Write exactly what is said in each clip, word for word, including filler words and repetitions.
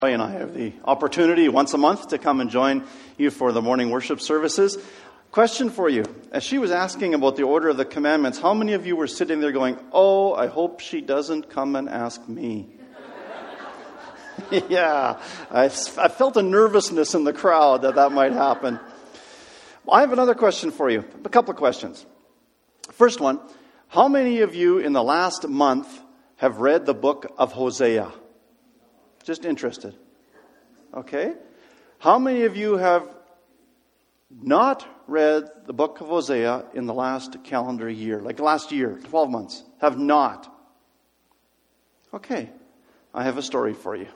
And I have the opportunity once a month to come and join you for the morning worship services. Question for you. As she was asking about the order of the commandments, how many of you were sitting there going, oh, I hope she doesn't come and ask me? yeah, I, I felt a nervousness in the crowd that that might happen. Well, I have another question for you. A couple of questions. First one, how many of you in the last month have read the book of Hosea? Just interested. Okay. How many of you have not read the book of Hosea in the last calendar year, like last year, twelve months? Have not? Okay. I have a story for you.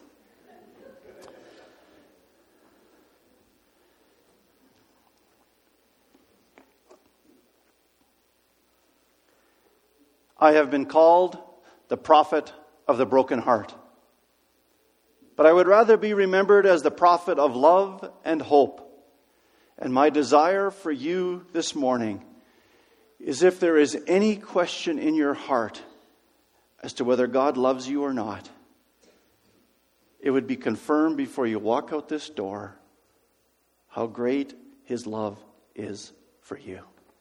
I have been called the prophet of the broken heart. But I would rather be remembered as the prophet of love and hope. And my desire for you this morning is if there is any question in your heart as to whether God loves you or not, it would be confirmed before you walk out this door how great His love is for you.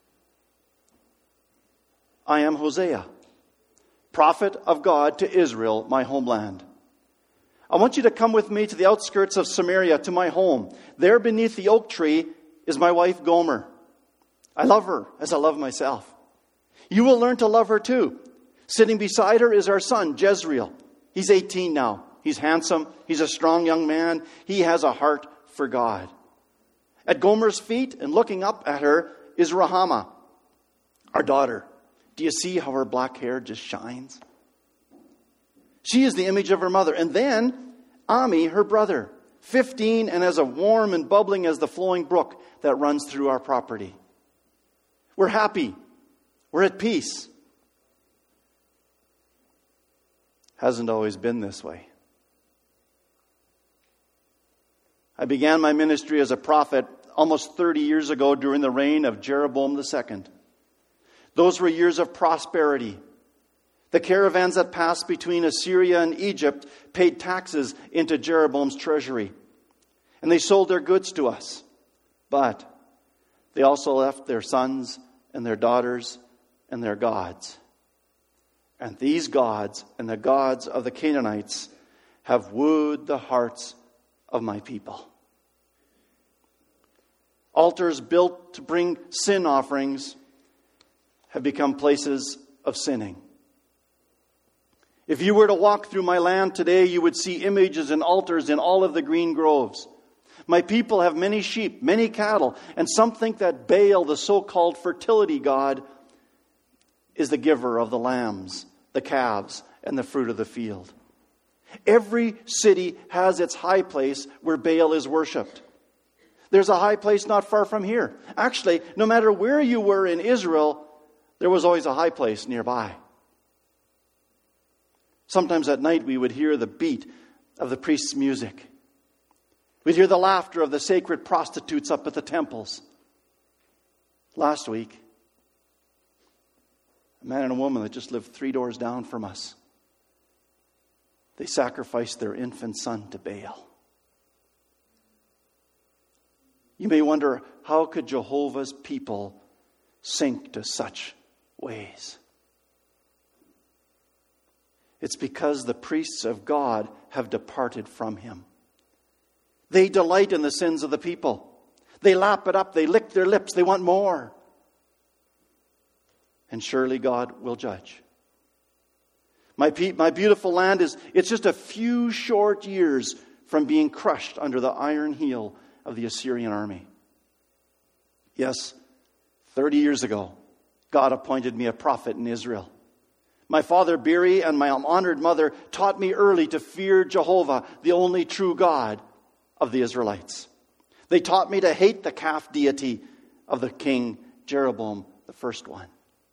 I am Hosea, prophet of God to Israel, my homeland. I want you to come with me to the outskirts of Samaria, to my home. There beneath the oak tree is my wife Gomer. I love her as I love myself. You will learn to love her too. Sitting beside her is our son, Jezreel. He's eighteen now. He's handsome. He's a strong young man. He has a heart for God. At Gomer's feet and looking up at her is Rahama, our daughter. Do you see how her black hair just shines? She is the image of her mother. And then Ami, her brother, fifteen and as a warm and bubbling as the flowing brook that runs through our property. We're happy. We're at peace. Hasn't always been this way. I began my ministry as a prophet almost thirty years ago during the reign of Jeroboam the Second. Those were years of prosperity. The caravans that passed between Assyria and Egypt paid taxes into Jeroboam's treasury. And they sold their goods to us. But they also left their sons and their daughters and their gods. And these gods and the gods of the Canaanites have wooed the hearts of my people. Altars built to bring sin offerings have become places of sinning. If you were to walk through my land today, you would see images and altars in all of the green groves. My people have many sheep, many cattle, and some think that Baal, the so-called fertility god, is the giver of the lambs, the calves, and the fruit of the field. Every city has its high place where Baal is worshipped. There's a high place not far from here. Actually, no matter where you were in Israel, there was always a high place nearby. Sometimes at night we would hear the beat of the priest's music. We'd hear the laughter of the sacred prostitutes up at the temples. Last week, a man and a woman that just lived three doors down from us, they sacrificed their infant son to Baal. You may wonder, how could Jehovah's people sink to such ways? It's because the priests of God have departed from Him. They delight in the sins of the people. They lap it up. They lick their lips. They want more. And surely God will judge. My, pe- my beautiful land is, it's just a few short years from being crushed under the iron heel of the Assyrian army. Yes, thirty years ago, God appointed me a prophet in Israel. My father Beri and my honored mother taught me early to fear Jehovah, the only true God of the Israelites. They taught me to hate the calf deity of the king Jeroboam, the first one.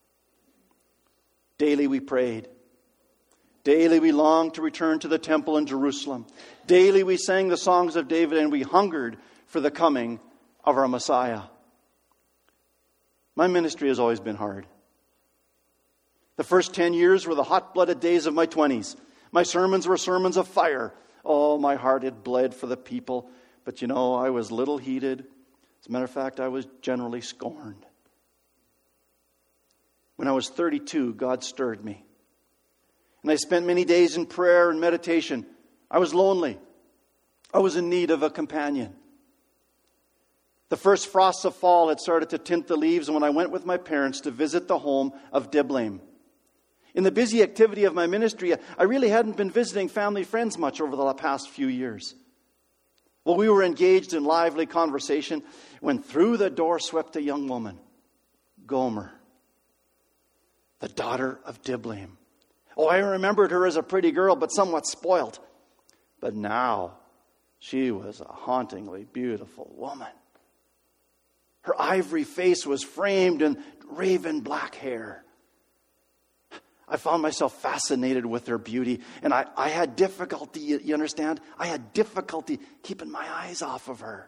Daily we prayed. Daily we longed to return to the temple in Jerusalem. Daily we sang the songs of David, and we hungered for the coming of our Messiah. My ministry has always been hard. The first ten years were the hot-blooded days of my twenties. My sermons were sermons of fire. Oh, my heart had bled for the people. But you know, I was little heeded. As a matter of fact, I was generally scorned. When I was thirty-two, God stirred me. And I spent many days in prayer and meditation. I was lonely. I was in need of a companion. The first frosts of fall had started to tint the leaves when I went with my parents to visit the home of Diblaim. In the busy activity of my ministry, I really hadn't been visiting family friends much over the past few years. Well, we were engaged in lively conversation when through the door swept a young woman, Gomer, the daughter of Diblaim. Oh, I remembered her as a pretty girl, but somewhat spoiled. But now, she was a hauntingly beautiful woman. Her ivory face was framed in raven black hair. I found myself fascinated with her beauty, and I, I had difficulty, you, you understand? I had difficulty keeping my eyes off of her.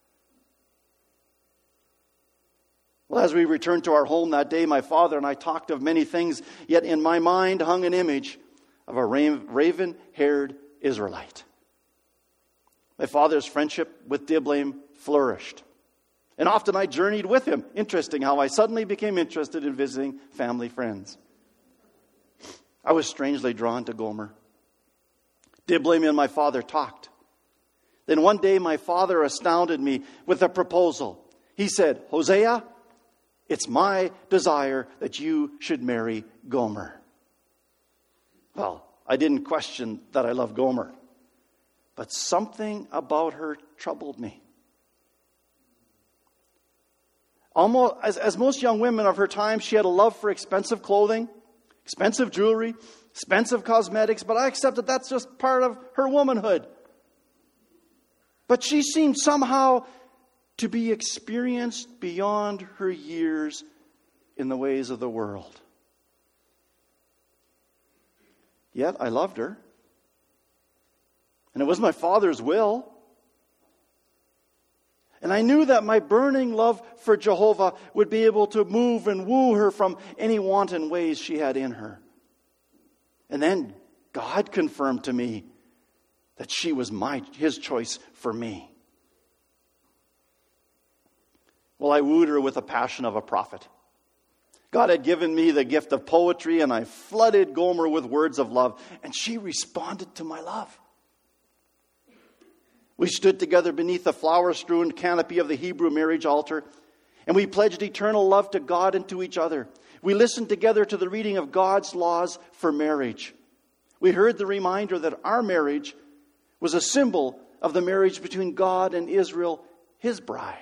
Well, as we returned to our home that day, my father and I talked of many things, yet in my mind hung an image of a raven-haired Israelite. My father's friendship with Diblaim flourished. And often I journeyed with him. Interesting how I suddenly became interested in visiting family friends. I was strangely drawn to Gomer. Diblaim and my father talked. Then one day my father astounded me with a proposal. He said, Hosea, it's my desire that you should marry Gomer. Well, I didn't question that I love Gomer. But something about her troubled me. Almost, as, as most young women of her time, she had a love for expensive clothing, expensive jewelry, expensive cosmetics, but I accepted that's just part of her womanhood. But she seemed somehow to be experienced beyond her years in the ways of the world. Yet I loved her. And it was my father's will. And I knew that my burning love for Jehovah would be able to move and woo her from any wanton ways she had in her. And then God confirmed to me that she was my his choice for me. Well, I wooed her with the passion of a prophet. God had given me the gift of poetry, and I flooded Gomer with words of love, and she responded to my love. We stood together beneath the flower-strewn canopy of the Hebrew marriage altar, and we pledged eternal love to God and to each other. We listened together to the reading of God's laws for marriage. We heard the reminder that our marriage was a symbol of the marriage between God and Israel, his bride.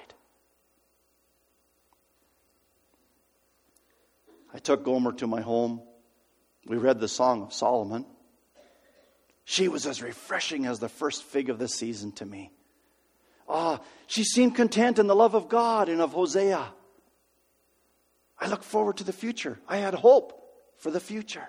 I took Gomer to my home. We read the Song of Solomon. She was as refreshing as the first fig of the season to me. Ah, she seemed content in the love of God and of Hosea. I looked forward to the future. I had hope for the future.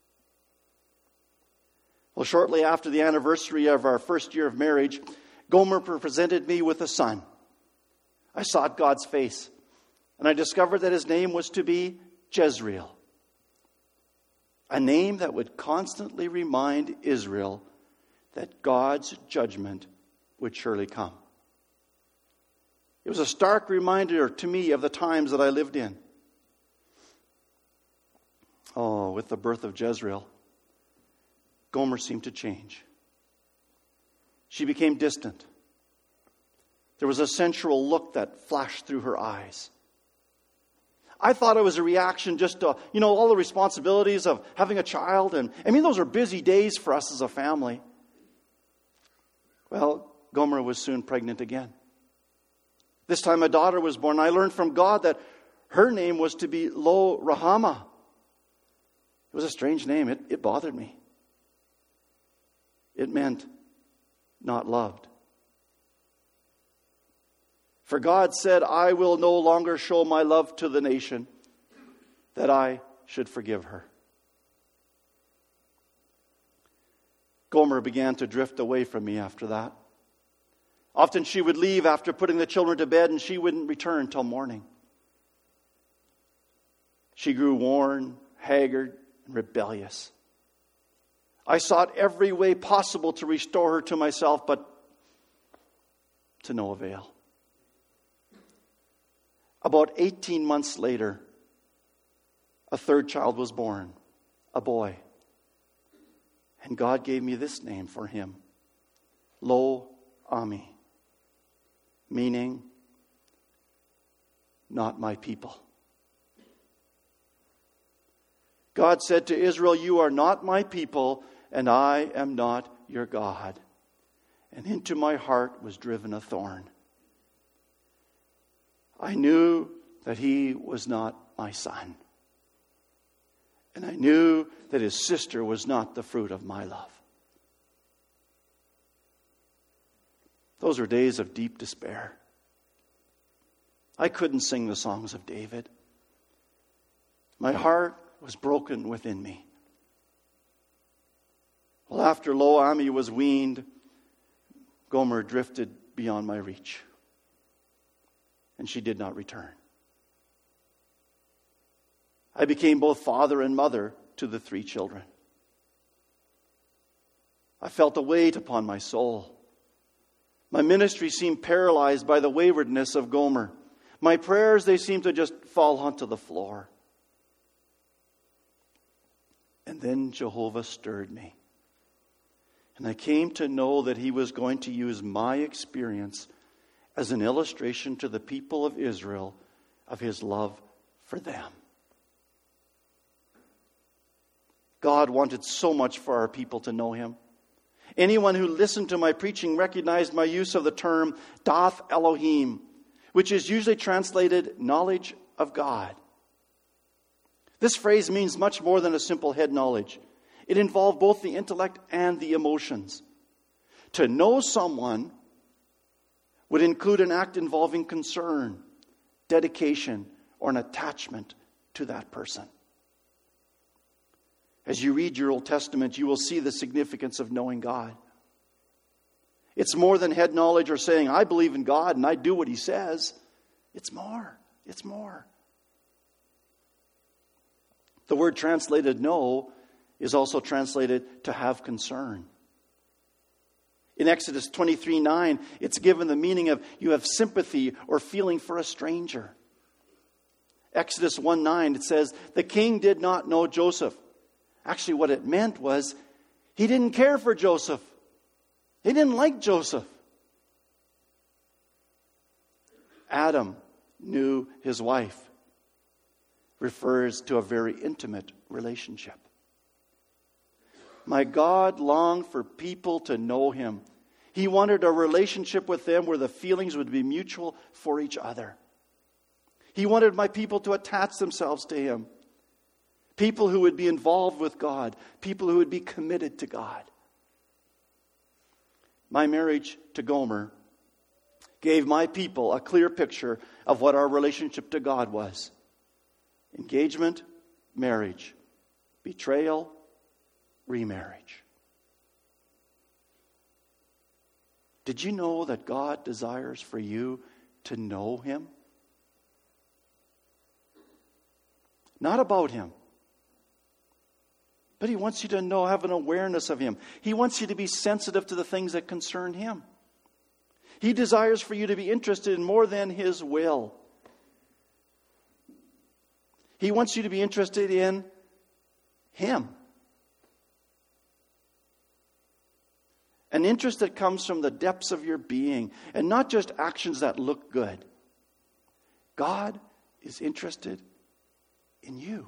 Well, shortly after the anniversary of our first year of marriage, Gomer presented me with a son. I sought God's face, and I discovered that his name was to be Jezreel. A name that would constantly remind Israel that God's judgment would surely come. It was a stark reminder to me of the times that I lived in. Oh, with the birth of Jezreel, Gomer seemed to change. She became distant. There was a sensual look that flashed through her eyes. I thought it was a reaction just to, you know, all the responsibilities of having a child. And I mean, those are busy days for us as a family. Well, Gomer was soon pregnant again. This time a daughter was born. I learned from God that her name was to be Lo Ruhamah. It was a strange name. It, it bothered me. It meant not loved. For God said, I will no longer show my love to the nation, that I should forgive her. Gomer began to drift away from me after that. Often she would leave after putting the children to bed, and she wouldn't return till morning. She grew worn, haggard, and rebellious. I sought every way possible to restore her to myself, but to no avail. About eighteen months later, a third child was born, a boy. And God gave me this name for him, Lo Ami, meaning, not my people. God said to Israel, you are not my people, and I am not your God. And into my heart was driven a thorn. I knew that he was not my son. And I knew that his sister was not the fruit of my love. Those were days of deep despair. I couldn't sing the songs of David. My heart was broken within me. Well, after Lo Ami was weaned, Gomer drifted beyond my reach. And she did not return. I became both father and mother to the three children. I felt a weight upon my soul. My ministry seemed paralyzed by the waywardness of Gomer. My prayers, they seemed to just fall onto the floor. And then Jehovah stirred me. And I came to know that he was going to use my experience as an illustration to the people of Israel of his love for them. God wanted so much for our people to know him. Anyone who listened to my preaching recognized my use of the term Dath Elohim, which is usually translated knowledge of God. This phrase means much more than a simple head knowledge. It involved both the intellect and the emotions. To know someone would include an act involving concern, dedication, or an attachment to that person. As you read your Old Testament, you will see the significance of knowing God. It's more than head knowledge or saying, I believe in God and I do what he says. It's more. It's more. The word translated know is also translated to have concern. In Exodus twenty-three nine, it's given the meaning of you have sympathy or feeling for a stranger. Exodus one nine, it says, the king did not know Joseph. Actually, what it meant was he didn't care for Joseph. He didn't like Joseph. Adam knew his wife refers to a very intimate relationship. My God longed for people to know him. He wanted a relationship with them where the feelings would be mutual for each other. He wanted my people to attach themselves to him. People who would be involved with God. People who would be committed to God. My marriage to Gomer gave my people a clear picture of what our relationship to God was. Engagement, marriage. Betrayal, remarriage. Did you know that God desires for you to know him? Not about him. But he wants you to know, have an awareness of him. He wants you to be sensitive to the things that concern him. He desires for you to be interested in more than his will. He wants you to be interested in him. An interest that comes from the depths of your being and not just actions that look good. God is interested in you.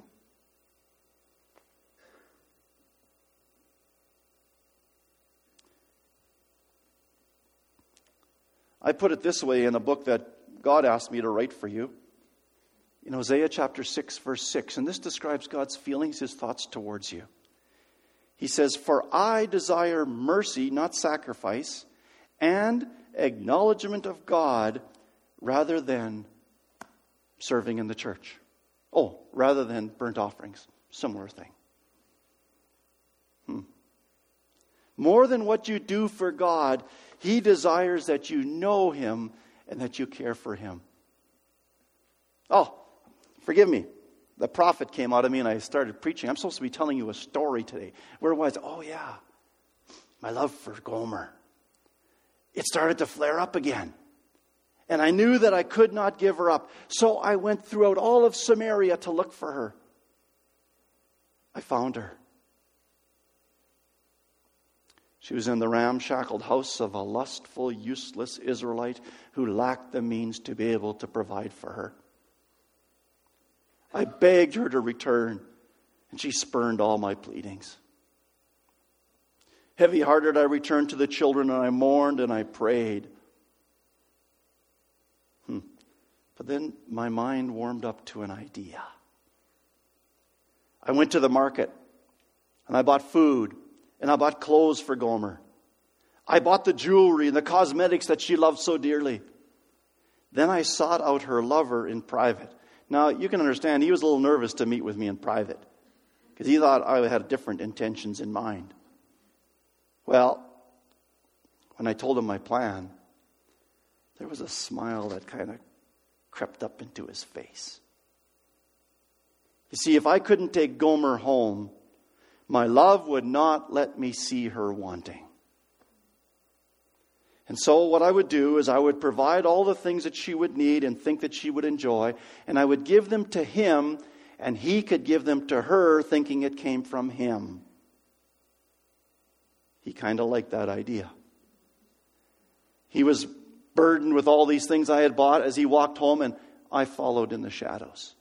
I put it this way in a book that God asked me to write for you. In Hosea chapter six, verse six. And this describes God's feelings, his thoughts towards you. He says, for I desire mercy, not sacrifice, and acknowledgement of God rather than serving in the church. Oh, rather than burnt offerings. Similar thing. Hmm. More than what you do for God, he desires that you know him and that you care for him. Oh, forgive me. the prophet came out of me and I started preaching. I'm supposed to be telling you a story today. Where was it? Oh, yeah. My love for Gomer. It started to flare up again. And I knew that I could not give her up. So I went throughout all of Samaria to look for her. I found her. She was in the ramshackled house of a lustful, useless Israelite who lacked the means to be able to provide for her. I begged her to return, and she spurned all my pleadings. Heavy-hearted, I returned to the children, and I mourned and I prayed. Hmm. But then my mind warmed up to an idea. I went to the market, and I bought food, and I bought clothes for Gomer. I bought the jewelry and the cosmetics that she loved so dearly. Then I sought out her lover in private. Now, you can understand, he was a little nervous to meet with me in private because he thought I had different intentions in mind. Well, when I told him my plan, there was a smile that kind of crept up into his face. You see, if I couldn't take Gomer home, my love would not let me see her wanting. And so what I would do is I would provide all the things that she would need and think that she would enjoy, and I would give them to him, and he could give them to her thinking it came from him. He kind of liked that idea. He was burdened with all these things I had bought as he walked home, and I followed in the shadows.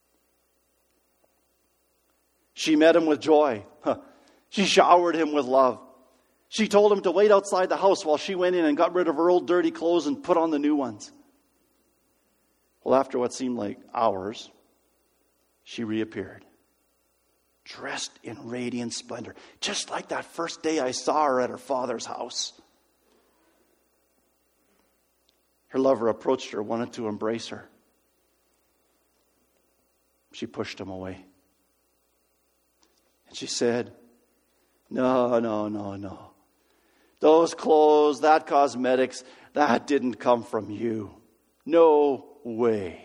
She met him with joy. She showered him with love. She told him to wait outside the house while she went in and got rid of her old dirty clothes and put on the new ones. Well, after what seemed like hours, she reappeared, dressed in radiant splendor, just like that first day I saw her at her father's house. Her lover approached her, wanted to embrace her. She pushed him away. And she said, No, no, no, no. Those clothes, that cosmetics, that didn't come from you. No way.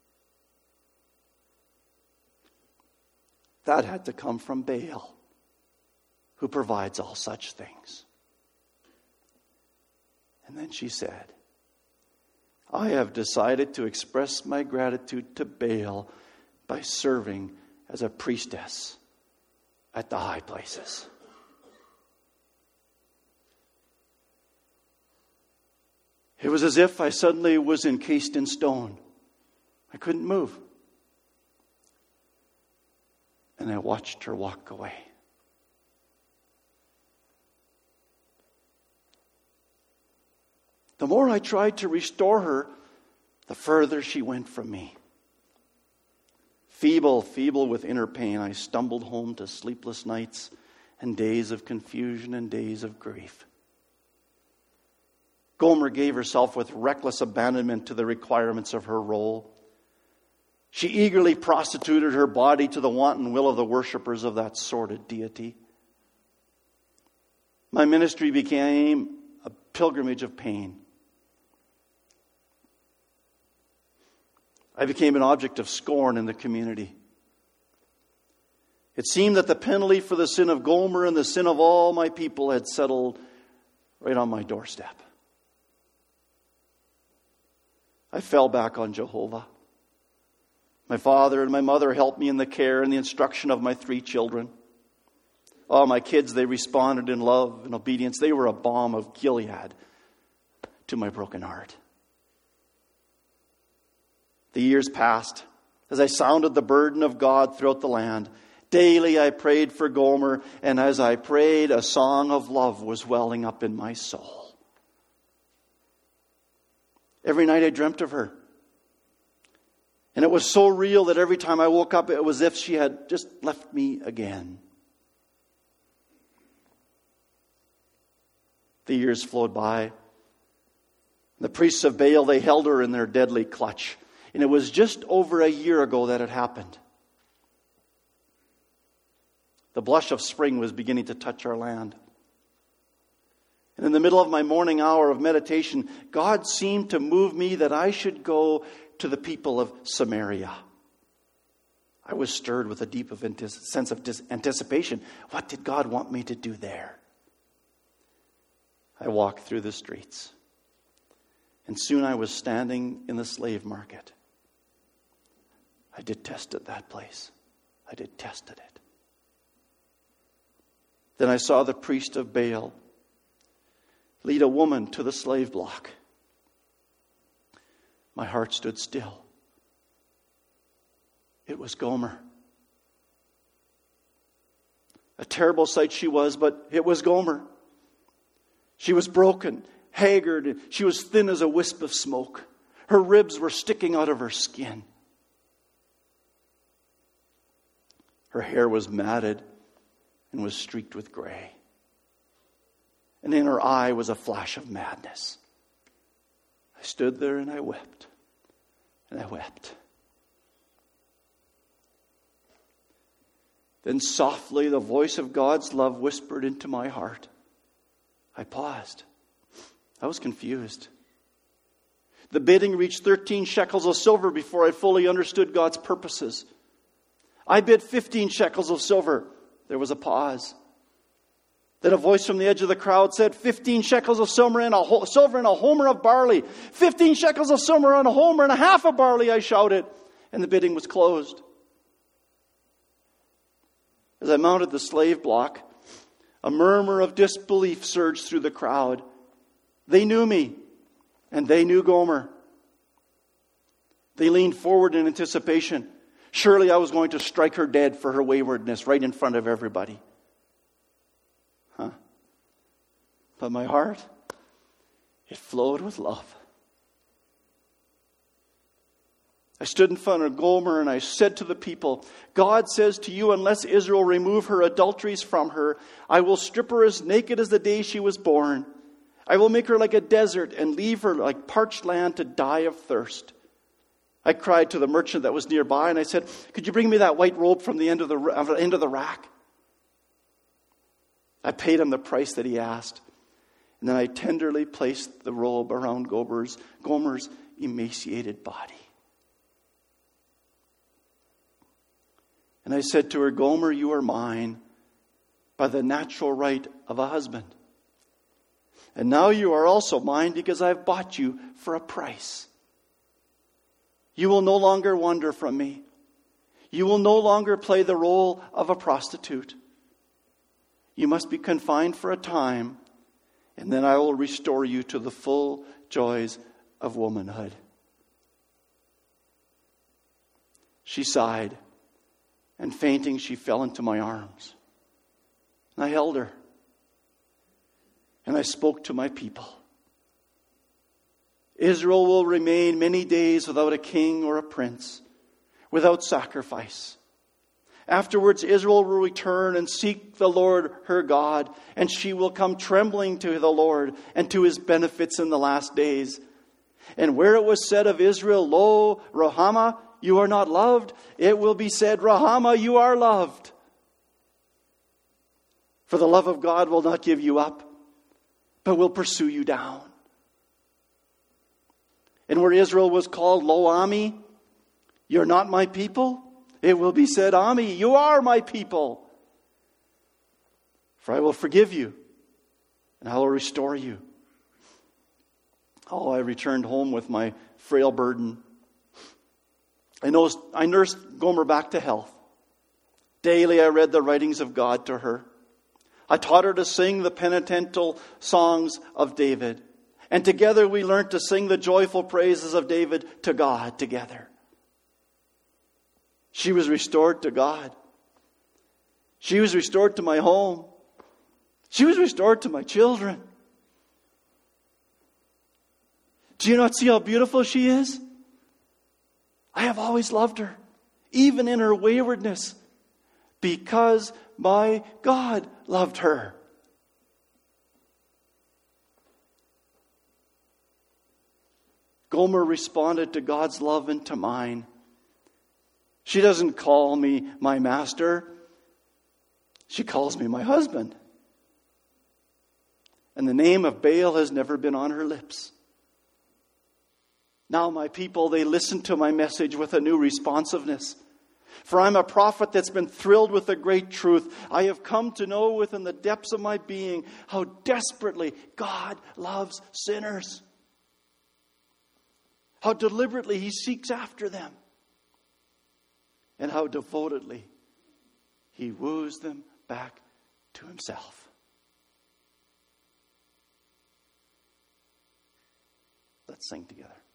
That had to come from Baal, who provides all such things. And then she said, I have decided to express my gratitude to Baal by serving as a priestess at the high places. It was as if I suddenly was encased in stone. I couldn't move. And I watched her walk away. The more I tried to restore her, the further she went from me. Feeble, feeble with inner pain, I stumbled home to sleepless nights and days of confusion and days of grief. Gomer gave herself with reckless abandonment to the requirements of her role. She eagerly prostituted her body to the wanton will of the worshippers of that sordid deity. My ministry became a pilgrimage of pain. I became an object of scorn in the community. It seemed that the penalty for the sin of Gomer and the sin of all my people had settled right on my doorstep. I fell back on Jehovah. My father and my mother helped me in the care and the instruction of my three children. Oh, my kids, they responded in love and obedience. They were a balm of Gilead to my broken heart. The years passed as I sounded the burden of God throughout the land. Daily I prayed for Gomer, and as I prayed, a song of love was welling up in my soul. Every night I dreamt of her. And it was so real that every time I woke up, it was as if she had just left me again. The years flowed by. The priests of Baal, they held her in their deadly clutch. And it was just over a year ago that it happened. The blush of spring was beginning to touch our land. And in the middle of my morning hour of meditation, God seemed to move me that I should go to the people of Samaria. I was stirred with a deep of antis- sense of dis- anticipation. What did God want me to do there? I walked through the streets, and soon I was standing in the slave market. I detested that place. I detested it. Then I saw the priest of Baal lead a woman to the slave block. My heart stood still. It was Gomer. A terrible sight she was, but it was Gomer. She was broken, haggard, and she was thin as a wisp of smoke. Her ribs were sticking out of her skin. Her hair was matted and was streaked with gray. And in her eye was a flash of madness. I stood there and I wept. And I wept. Then softly the voice of God's love whispered into my heart. I paused. I was confused. The bidding reached thirteen shekels of silver before I fully understood God's purposes. I bid fifteen shekels of silver. There was a pause. Then a voice from the edge of the crowd said, fifteen shekels of silver and a, ho- silver and a homer of barley. fifteen shekels of silver and a homer and a half of barley, I shouted. And the bidding was closed. As I mounted the slave block, a murmur of disbelief surged through the crowd. They knew me, and they knew Gomer. They leaned forward in anticipation. Surely I was going to strike her dead for her waywardness right in front of everybody. Huh? But my heart, it flowed with love. I stood in front of Gomer and I said to the people, God says to you, unless Israel remove her adulteries from her, I will strip her as naked as the day she was born. I will make her like a desert and leave her like parched land to die of thirst. I cried to the merchant that was nearby and I said, could you bring me that white robe from the end of the, uh, end of the rack? I paid him the price that he asked. And then I tenderly placed the robe around Gomer's, Gomer's emaciated body. And I said to her, Gomer, you are mine by the natural right of a husband. And now you are also mine because I have bought you for a price. You will no longer wander from me. You will no longer play the role of a prostitute. You must be confined for a time, and then I will restore you to the full joys of womanhood. She sighed, and fainting, she fell into my arms. And I held her, and I spoke to my people. Israel will remain many days without a king or a prince, without sacrifice. Afterwards, Israel will return and seek the Lord her God, and she will come trembling to the Lord and to his benefits in the last days. And where it was said of Israel, Lo, Rahama, you are not loved, it will be said, Rahama, you are loved. For the love of God will not give you up, but will pursue you down. And where Israel was called Lo Ami, you're not my people, it will be said, Ami, you are my people. For I will forgive you, and I will restore you. Oh, I returned home with my frail burden. I nursed, I nursed Gomer back to health. Daily I read the writings of God to her. I taught her to sing the penitential songs of David. And together we learned to sing the joyful praises of David to God together. She was restored to God. She was restored to my home. She was restored to my children. Do you not see how beautiful she is? I have always loved her, even in her waywardness, because my God loved her. Gomer responded to God's love and to mine. She doesn't call me my master. She calls me my husband. And the name of Baal has never been on her lips. Now my people, they listen to my message with a new responsiveness. For I'm a prophet that's been thrilled with the great truth. I have come to know within the depths of my being how desperately God loves sinners. How deliberately He seeks after them. And how devotedly He woos them back to Himself. Let's sing together.